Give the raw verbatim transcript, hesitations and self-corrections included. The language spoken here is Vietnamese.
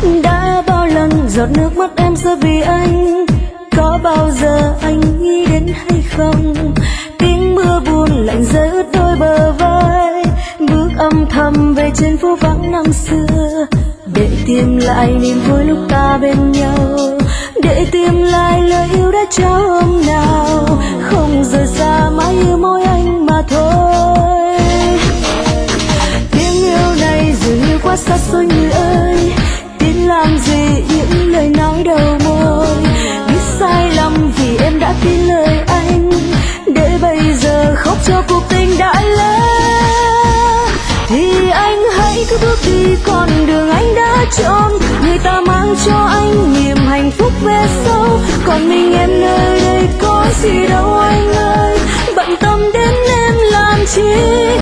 Đã bao lần giọt nước mắt em rơi vì anh, có bao giờ anh nghĩ đến hay không? Tiếng mưa buồn lạnh rơi ướt đôi bờ vai, bước âm thầm về trên phố vắng năm xưa, để tìm lại niềm vui lúc ta bên nhau, để tìm lại lời yêu đã trao hôm nào, không rời xa mãi yêu mỗi anh mà thôi. Tiếng yêu này dường như quá xa xôi người ơi, tin làm gì những lời nói đầu môi, biết sai lầm vì em đã tin lời anh, để bây giờ khóc cho cuộc tình đã lỡ. Thì anh hãy cứ bước đi con đường anh đã chọn, người ta mang cho anh niềm hạnh phúc về sau, còn mình em nơi đây có gì đâu anh ơi, bận tâm đến em làm chi.